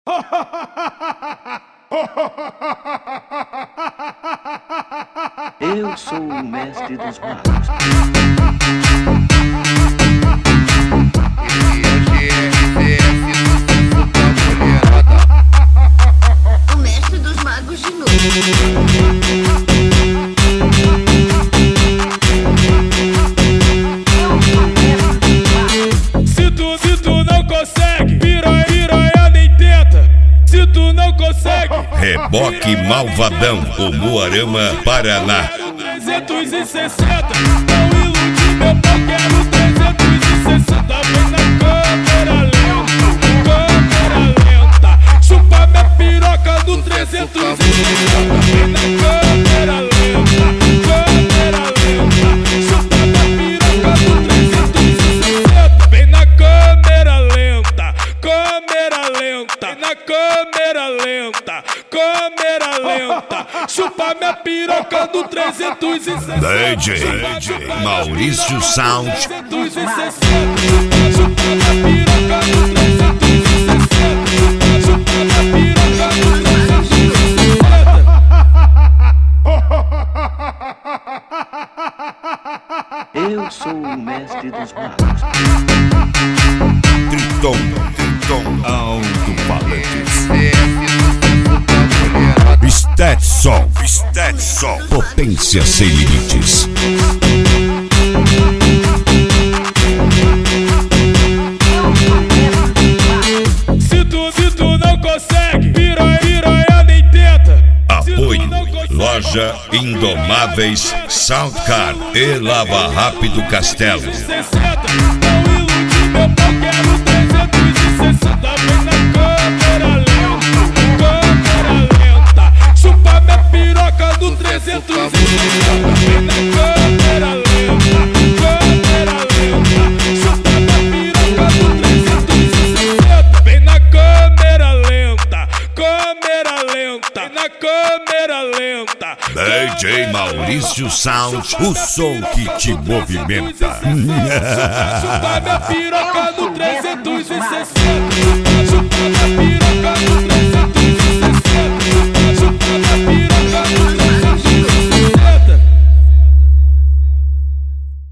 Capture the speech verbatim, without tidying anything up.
Eu sou o mestre dos magos. O mestre dos magos de novo. Se tu, se tu não consegue, piranha, piranha nem tenta. Se tu não consegue, Reboque Malvadão, o Moarama, Paraná. trezentos e sessenta, não ilude meu pau, quero trezentos e sessenta. Vem na câmera lenta, câmera lenta. Chupa minha piroca no trezentos e sessenta. Vem na câmera lenta, câmera lenta. Chupa minha piroca no trezentos e sessenta. Vem na câmera lenta, câmera lenta. Vem na câmera lenta, câmera lenta. Chupa minha piroca no trezentos e sessenta. D J Maurício Sound. trezentos e sessenta. Chupa minha piroca no trezentos e sessenta. Chupa minha piroca no trezentos e sessenta. Eu sou o mestre dos magos. Triton, Triton, alto-falantes. Stetson, Stetson, potência sem limites. Se tu, se tu não consegue, piranha, piranha nem tenta. Apoio, loja Indomáveis, Soundcar e Lava Rápido Castelo. sessenta, não ilude meu pau, quero trezentos e sessenta. Vem na câmera lenta, câmera lenta. Chupa minha piroca no trezentos e sessenta. Vem na câmera lenta, câmera lenta. Chupa minha piroca no trezentos e sessenta. Vem na câmera lenta, câmera lenta. Vem na câmera lenta. D J Maurício Sound, o som que te movimenta. Chupa minha piroca no trezentos e sessenta. Chupa minha piroca.